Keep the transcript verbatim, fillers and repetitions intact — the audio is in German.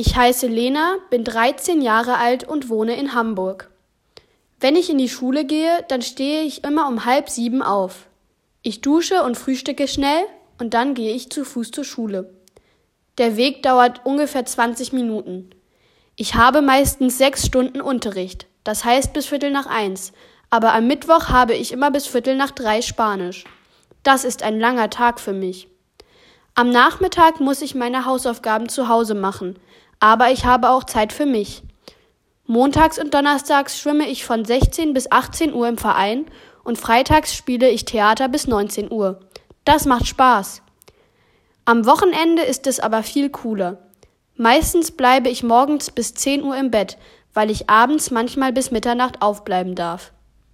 Ich heiße Lena, bin dreizehn Jahre alt und wohne in Hamburg. Wenn ich in die Schule gehe, dann stehe ich immer um halb sieben auf. Ich dusche und frühstücke schnell und dann gehe ich zu Fuß zur Schule. Der Weg dauert ungefähr zwanzig Minuten. Ich habe meistens sechs Stunden Unterricht, das heißt bis Viertel nach eins, aber am Mittwoch habe ich immer bis Viertel nach drei Spanisch. Das ist ein langer Tag für mich. Am Nachmittag muss ich meine Hausaufgaben zu Hause machen, aber ich habe auch Zeit für mich. Montags und donnerstags schwimme ich von sechzehn bis achtzehn Uhr im Verein und freitags spiele ich Theater bis neunzehn Uhr. Das macht Spaß. Am Wochenende ist es aber viel cooler. Meistens bleibe ich morgens bis zehn Uhr im Bett, weil ich abends manchmal bis Mitternacht aufbleiben darf.